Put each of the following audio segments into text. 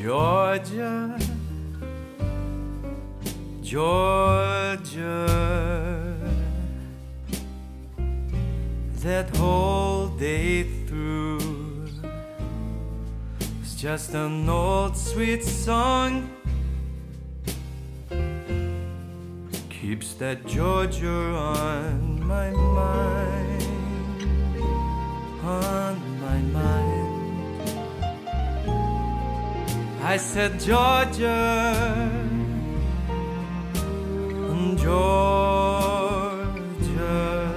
Georgia, Georgia, that whole day through was just an old sweet song. Keeps that Georgia on my mind, on my mind. I said Georgia, Georgia,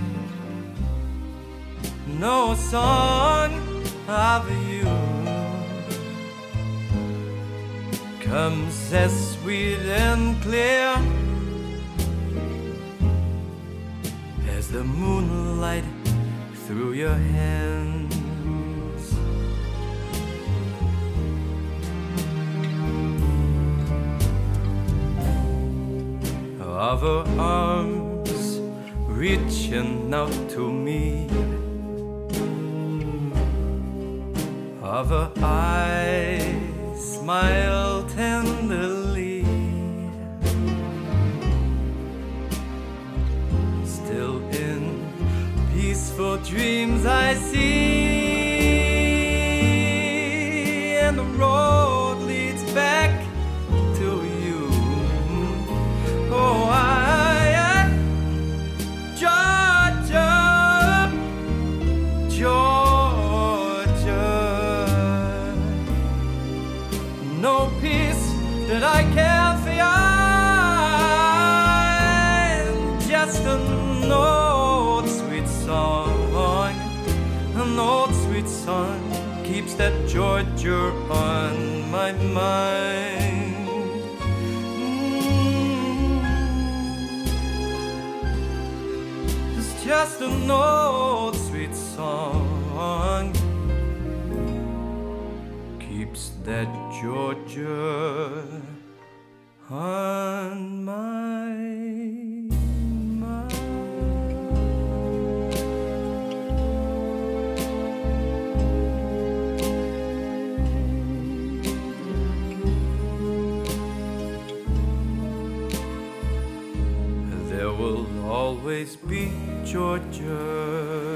no song of you comes as sweet and clear as the moonlight through your hands. Of her arms reaching out to me, of her eyes smile tenderly, still in peaceful dreams I see, and the road leads back to you. Oh, Georgia, Georgia, no peace that I can find, just an old sweet song, an old sweet song keeps that Georgia on my mind. Just an old sweet song keeps that Georgia on my mind. There will always be Georgia,